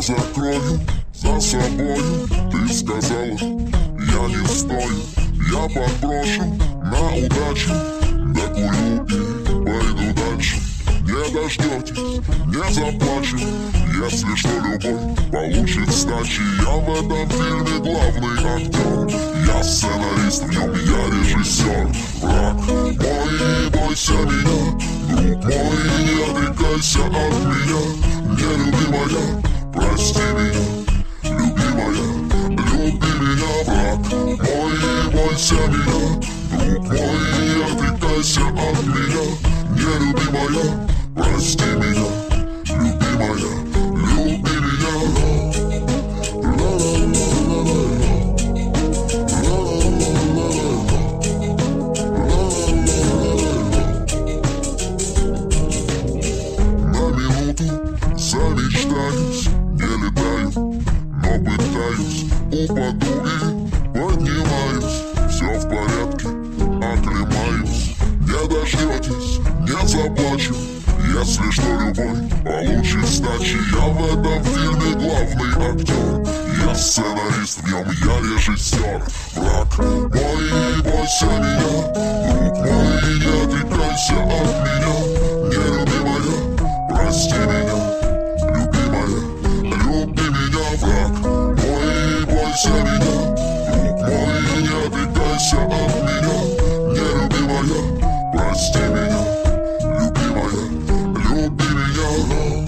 закрою за собою. Ты сказала, я не стою. Я подброшу на удачу, докурю и пойду дальше. Не дождетесь, не заплачу, если что любовь получит сдачи. Я в этом фильме главный актер, я сценарист, в нем я режиссер. Враг мой, бойся меня, друг мой, не отрекайся от меня. Нелюбимая, прости меня, любимая, люби меня. Враг мой, бойся меня, друг мой, не отрекайся от меня. Нелюбимая, прости меня, любимая, люби меня. На минуту замечтаюсь, не летаю, но пытаюсь. Упаду и поднимаюсь, все в порядке, оклемаюсь. Не дождетесь, не заплачу, если что любовь получит сдачи. Я в этом фильме главный актер, я сценарист, в нем я режиссер. Враг мой, бойся меня, друг мой, не отрекайся от меня. Нелюбимая, прости меня, любимая, люби меня. Враг мой, бойся меня, друг мой, не отрекайся от меня. Нелюбимая, прости меня, любимая, люби меня.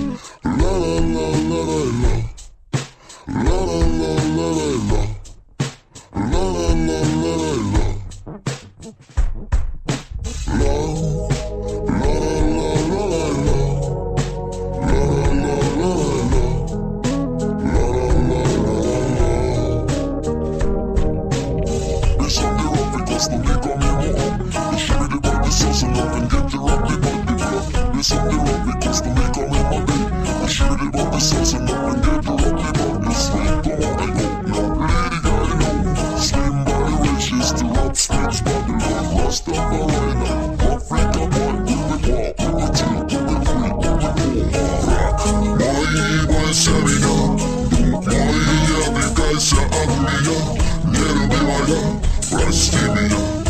Бойся меня, друг мой, не отрекайся от меня. Нелюбимая, прости меня.